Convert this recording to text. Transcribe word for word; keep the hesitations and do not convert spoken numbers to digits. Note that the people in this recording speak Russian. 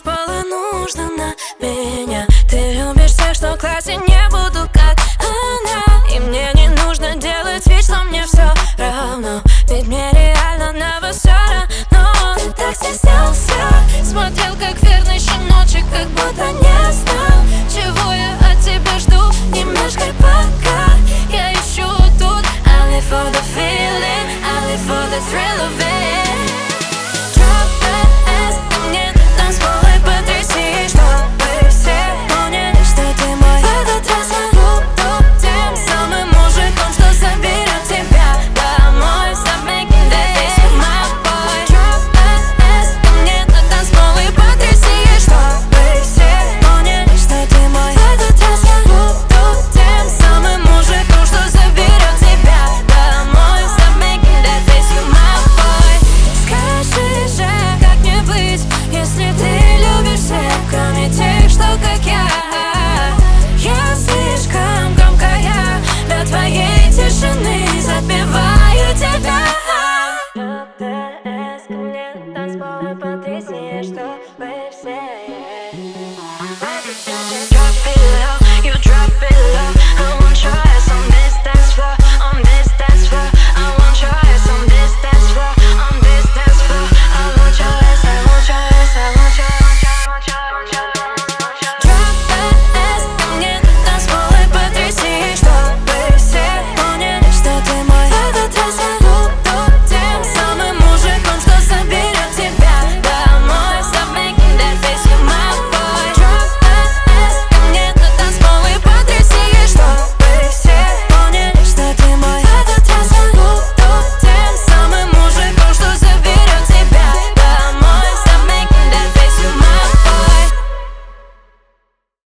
танцпола нужно на меня. Ты любишь всех, что в классе, не буду как она. И мне не нужно делать вид, что мне все равно, ведь мне реально на вас все равно. Ты так стеснялся, смотрел как верный щеночек, как будто не знал, чего я от тебя жду. Не мешкай пока, я ищу тут. I live for the feeling, I live for the thrill of it. Drop that ass, мне на танцпол и потряси, чтобы все поняли, что ты мой. В этот раз я буду тем самым мужиком, что заберет тебя домой. Stop making that face, you're my boy. Drop that ass, мне на танцпол и потряси, чтобы все поняли, что ты мой. В этот раз я буду тем самым мужиком, что заберет тебя домой. Stop making that face, you're my boy. Скажи же, как мне быть, если ты любишь всех, кроме тех, что как я. Я слишком громкая для твоей тишины, запеваю тебя. Drop that ass, ко мне на танцпол и потряси, чтобы все